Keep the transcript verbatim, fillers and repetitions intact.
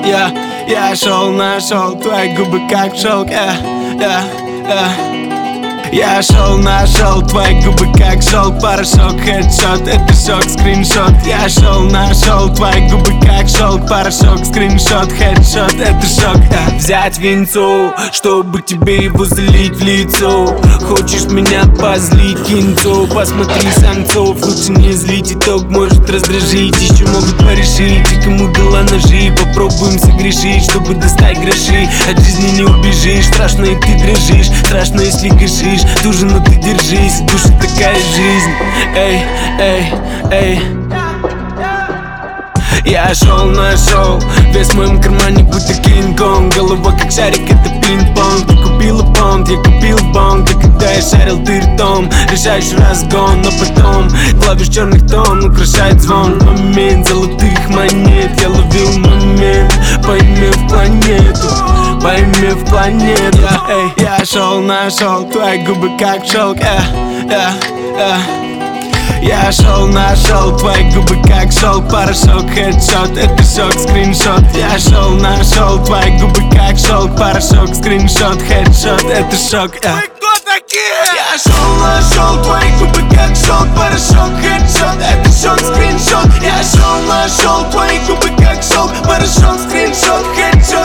Я, я шел, нашел твои губы как шелк, yeah, yeah, yeah. Я шел, нашел твои губы как шелк, порошок, хедшот, это шок, скриншот. Я шел, нашел твои губы как шелк, порошок, скриншот, хедшот, это шок. Yeah. Взять винцу, чтобы тебе его залить в лицо. Хочешь меня позлить, кинцу, посмотри самцов, лучше не злить, итог может раздражить. Еще могут порешить, и кому дала ножи, попробуем согрешить, чтобы достать гроши. От жизни не убежишь, страшно и ты дрожишь, страшно если грешишь. Туже, но ты держись, душа такая жизнь. Эй, эй, эй. Я шел, нашел, вес в моем кармане будто Кинг-Конг. Голова как шарик, это пинг-понг. Ты купила понт, я купил бонг. А когда я шарил, ты ртом решаешь разгон, но потом клавиш черных тон украшает звон. Момент золотых монет, я ловил момент, поймев планету, поймев планету. Yeah, эй. Я шел, нашел твои губы как шелк, yeah, yeah, yeah. Я шел, нашел твои губы как шелк, порошок, хедшот, это шок, скриншот. Я шел, нашел твои губы как шелк, порошок, скриншот, хедшот, это шок. Yeah. Вы кто такие? Я шел, нашел твои губы как шелк, порошок, хедшот, это шок, скриншот. Я шел, нашел твои губы как шелк, порошок, скриншот, хедшот.